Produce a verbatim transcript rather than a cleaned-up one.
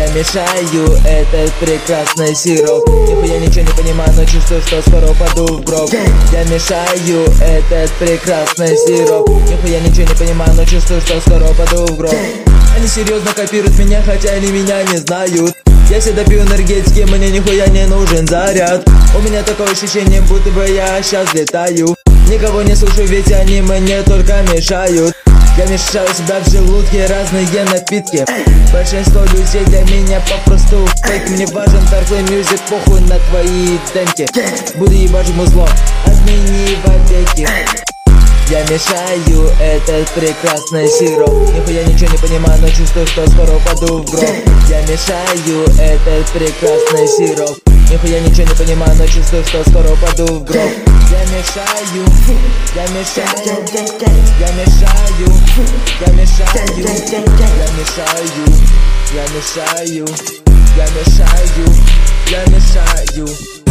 Я мешаю этот прекрасный сироп. Нихуя ничего не понимаю, но чувствую, что скоро упаду в гроб. Я мешаю этот прекрасный сироп. Нихуя ничего не понимаю, но чувствую, что скоро упаду в гроб. Они серьезно копируют меня, хотя они меня не знают. Я всегда пью энергетики, мне нихуя не нужен заряд. У меня такое ощущение, будто бы я сейчас летаю. Никого не слушаю, ведь они мне только мешают. Я мешаю себя в желудке разные напитки. Большинство людей для меня попросту фейк. Мне важен торглый мьюзик, похуй на твои демки. Буду ебать музло, отмени вовеки. Я мешаю этот прекрасный сироп. Нихуя ничего не понимаю, но чувствую, что скоро упаду в гроб. Я мешаю этот прекрасный сироп. Нихуя ничего не понимаю, но чувствую, что скоро упаду в гроб. Я мешаю, я мешаю, я мешаю, я мешаю, я мешаю, я мешаю, я мешаю, я мешаю.